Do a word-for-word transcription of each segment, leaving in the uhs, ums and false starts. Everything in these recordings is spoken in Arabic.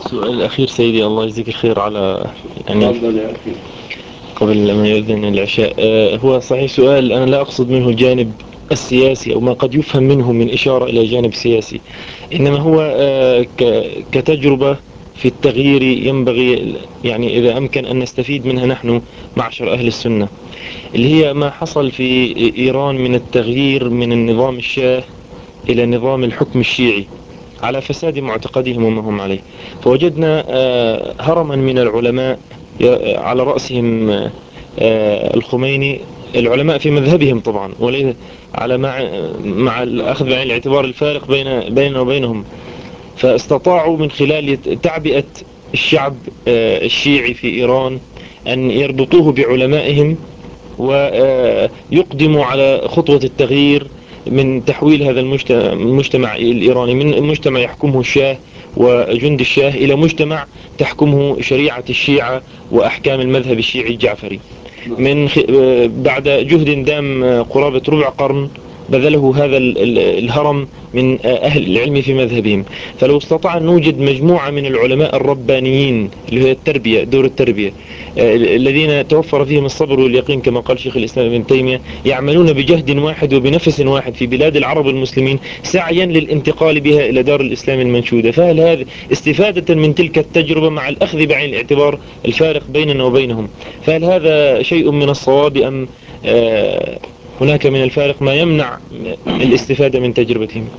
السؤال الأخير سيدي، الله يجزيك الخير على يعني تفضل يا أخي. قبل ما يؤذن العشاء. آه، هو صحيح سؤال أنا لا أقصد منه الجانب السياسي أو ما قد يفهم منه من إشارة إلى جانب سياسي، إنما هو آه، ك- كتجربة في التغيير ينبغي يعني إذا أمكن أن نستفيد منها نحن معشر أهل السنة، اللي هي ما حصل في إيران من التغيير من النظام الشاه إلى نظام الحكم الشيعي على فساد معتقدهم وما هم عليه. فوجدنا آه، هرما من العلماء ي- على رأسهم آه، الخميني، العلماء في مذهبهم طبعا، وليس على مع مع الأخذ بعين الاعتبار الفارق بين بيننا وبينهم. فاستطاعوا من خلال تعبئة الشعب آه، الشيعي في إيران أن يربطوه بعلمائهم ويقدموا على خطوة التغيير من تحويل هذا المجتمع الإيراني من مجتمع يحكمه الشاه وجند الشاه إلى مجتمع تحكمه شريعة الشيعة وأحكام المذهب الشيعي الجعفري. من خ... بعد جهد دام قرابة ربع قرن بذله هذا ال- ال- الهرم من أهل العلم في مذهبهم. فلو استطاع أن نوجد مجموعة من العلماء الربانيين اللي هي التربية، دور التربية، آه، الذين توفر فيهم الصبر واليقين كما قال شيخ الإسلام ابن تيمية، يعملون بجهد واحد وبنفس واحد في بلاد العرب المسلمين سعيا للانتقال بها إلى دار الإسلام المنشودة. فهل هذا استفادة من تلك التجربة مع الأخذ بعين الاعتبار الفارق بيننا وبينهم، فهل هذا شيء من الصواب أم آه، هناك من الفارق ما يمنع الاستفادة من تجربتهم؟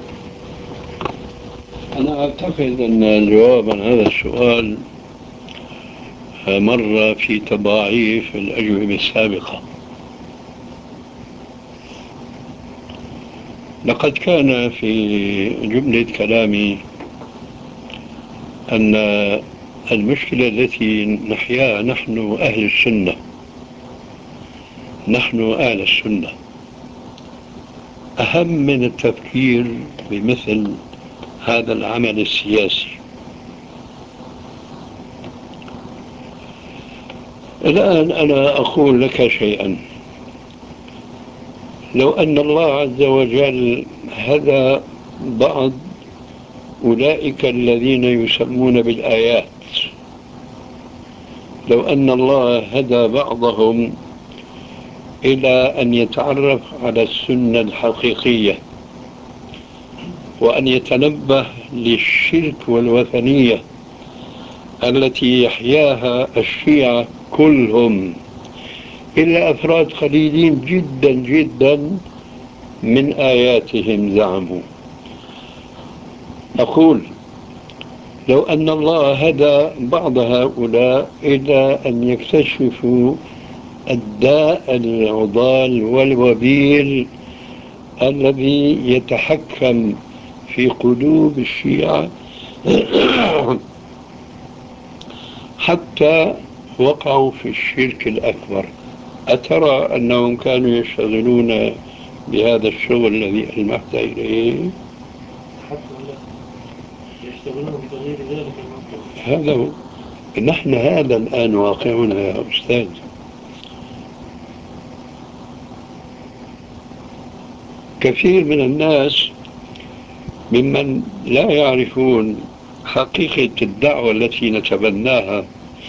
أنا أعتقد أن الجواب عن هذا السؤال مر في تضاعيف الأجوبة السابقة. لقد كان في جملة كلامي أن المشكلة التي نحياها نحن أهل السنة، نحن أهل السنة، أهم من التفكير بمثل هذا العمل السياسي. الآن أنا أقول لك شيئا. لو أن الله عز وجل هدى بعض أولئك الذين يسمون بالآيات، لو أن الله هدى بعضهم إلى أن يتعرف على السنة الحقيقية وأن يتنبه للشرك والوثنية التي يحياها الشيعة كلهم إلا أفراد قليلين جدا جدا من آياتهم زعموا. أقول لو أن الله هدى بعض هؤلاء إلى أن يكتشفوا الداء العضال والوبيل الذي يتحكم في قلوب الشيعة حتى وقعوا في الشرك الأكبر، أترى أنهم كانوا يشتغلون بهذا الشغل الذي ألمحت إليه؟ حتى لا يشتغلون بتغيير ذلك الموقع. هذا هو. نحن هذا الآن واقعنا يا أستاذ. كثير من الناس ممن لا يعرفون حقيقة الدعوة التي نتبناها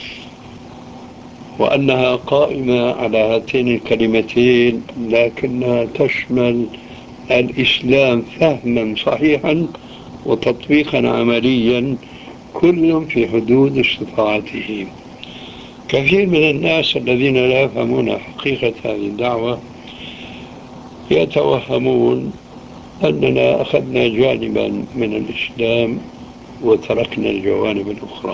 وأنها قائمة على هاتين الكلمتين لكنها تشمل الإسلام فهما صحيحا وتطبيقا عمليا كل في حدود استطاعته. كثير من الناس الذين لا يفهمون حقيقة هذه الدعوة يتوهمون أننا أخذنا جانبا من الإسلام وتركنا الجوانب الأخرى.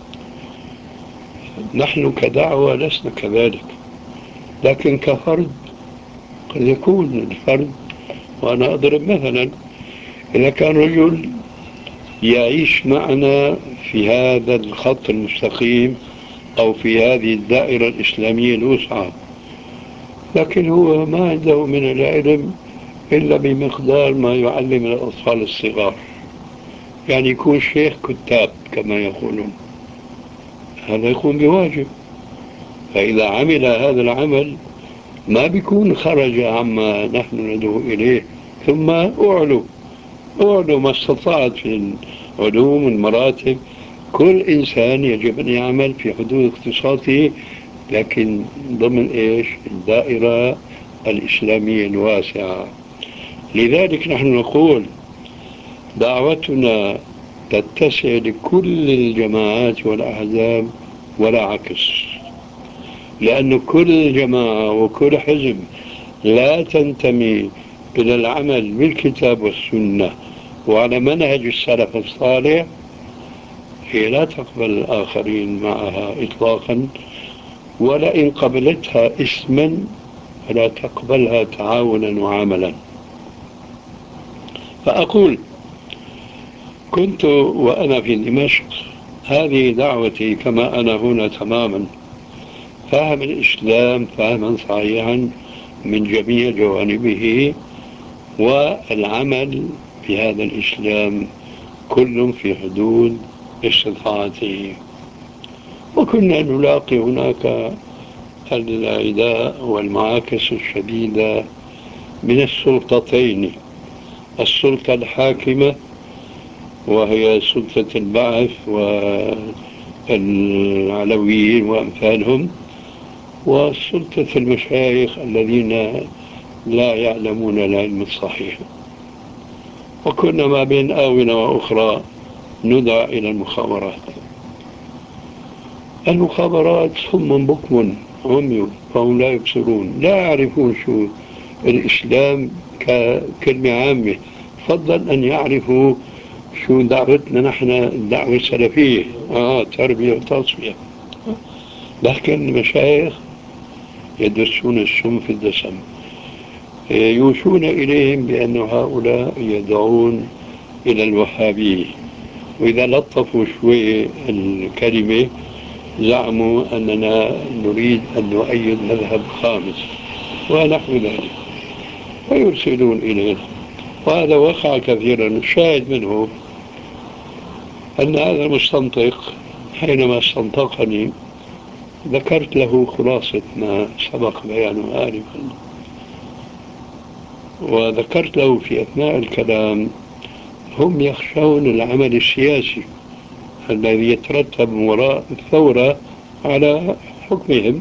نحن كدعوة لسنا كذلك، لكن كفرد قد يكون الفرد. وأنا أضرب مثلا، إذا كان رجل يعيش معنا في هذا الخط المستقيم أو في هذه الدائرة الإسلامية الوسعى، لكن هو ما عنده من العلم إلا بمقدار ما يعلم الأطفال الصغار، يعني يكون شيخ كتاب كما يقولون، هذا يقوم بواجب. فإذا عمل هذا العمل ما بيكون خرج عما نحن ندعو إليه. ثم أعلو أعلو ما استطعت في العلوم والمراتب كل إنسان يجب أن يعمل في حدود اختصاصه، لكن ضمن إيش؟ الدائرة الإسلامية الواسعة. لذلك نحن نقول دعوتنا تتسع لكل الجماعات والأحزاب ولا عكس، لأن كل جماعة وكل حزب لا تنتمي إلى العمل بالكتاب والسنة وعلى منهج السلف الصالح هي لا تقبل الآخرين معها إطلاقا، ولئن قبلتها اسما فلا تقبلها تعاونا وعملا. فأقول كنت وأنا في دمشق هذه دعوتي كما أنا هنا تماما، فهم الإسلام فهما صحيحا من جميع جوانبه، والعمل في هذا الإسلام كل في حدود استطاعته. وكنا نلاقي هناك العداء والمعاكس الشديدة من السلطتين، السلطة الحاكمة وهي سلطة البعث والعلويين وأمثالهم، وسلطة المشايخ الذين لا يعلمون العلم الصحيح. وكنا ما بين آونة وأخرى ندعى إلى المخابرات. المخابرات هم بكم عمي فهم لا يبصرون، لا يعرفون شو الإسلام ككلمة عامة، فضل أن يعرفوا شو دعوتنا نحن الدعوة السلفية، آه تربية وتصفية. لكن المشايخ يدسون السم في الدسم، يوشون إليهم بأن هؤلاء يدعون إلى الوهابية، وإذا لطفوا شوي الكلمة زعموا أننا نريد أن نؤيد مذهب خامس ونحو ذلك، ويرسلون إلينا. وهذا وقع كثيرا. الشاهد منه أن هذا المستنطق حينما استنطقني ذكرت له خلاصة ما سبق بيانه آنفا، وذكرت له في أثناء الكلام هم يخشون العمل السياسي الذي يترتب وراء الثورة على حكمهم.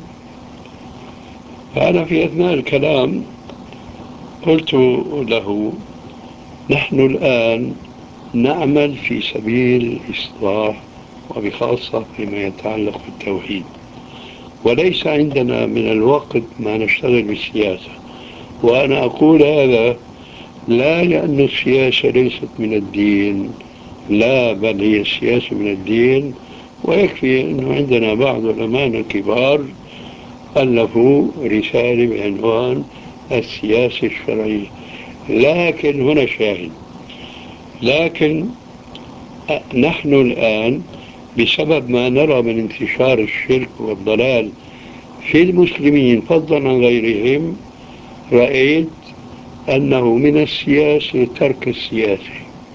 فأنا في أثناء الكلام قلت له نحن الآن نعمل في سبيل الإصلاح وبخاصة فيما يتعلق بالتوحيد، وليس عندنا من الوقت ما نشتغل بالسياسة. وأنا أقول هذا لا لأن السياسة ليست من الدين، لا، بل هي السياسة من الدين. ويكفي أنه عندنا بعض علماء الكبار ألفوا رسالة بعنوان السياسة الشرعية. لكن هنا شاهد، لكن نحن الآن بسبب ما نرى من انتشار الشرك والضلال في المسلمين فضلا عن غيرهم، رأيت أنه من السياسة ترك السياسة.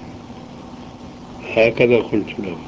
هكذا قلت له،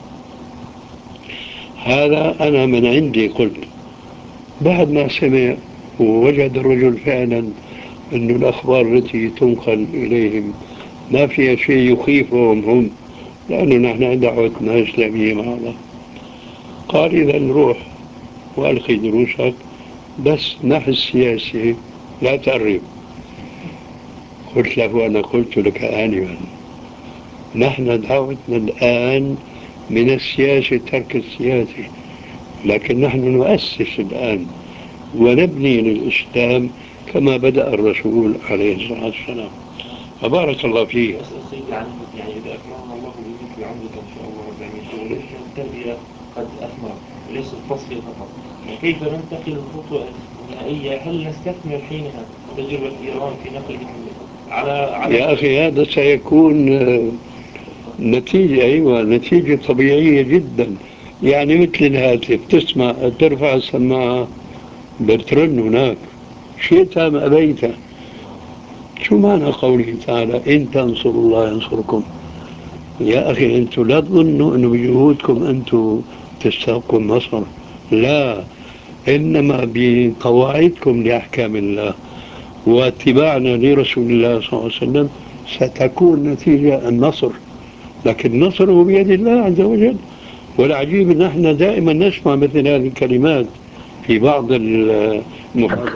هذا أنا من عندي قلت. بعد ما سمع ووجد الرجل فعلا أن الأخبار التي تنقل إليهم ما فيها شيء يخيفهم هم، لأنه نحن دعوتنا إسلامية مع الله، قال إذا نروح وألقي دروسك بس نحن السياسة لا تقرب. قلت له أنا قلت لك آنفا نحن دعوتنا الآن من السياسة ترك السياسة، لكن نحن نؤسس الآن ونبني للإسلام كما بدأ الرسول عليه الصلاة والسلام. فبارك الله فيك. يعني يعني إذا أكرمنا الله بك بعمرك إن شاء الله أربعمائة وليس التربية قد أثمرت وليس التصفية فقط، كيف ننتقل الخطوة النهائية؟ هل نستثمر حينها تجربة إيران في نقل على على يا أخي هذا سيكون نتيجة، أيوة نتيجة طبيعية جدا. يعني مثل الهاتف تسمع ترفع السماعة بترن هناك شئت أم أبيت. شو معنى قوله تعالى إن تنصروا الله ينصركم؟ يا أخي أنتم لا تظنوا أنه بجهودكم أنتم تستحقوا النصر، لا، إنما بقواعدكم لأحكام الله واتباعنا لرسول الله صلى الله عليه وسلم ستكون نتيجة النصر. لكن النصر هو بيد الله عز وجل، والعجيب أن احنا دائما نسمع مثل هذه الكلمات في بعض المحاضرات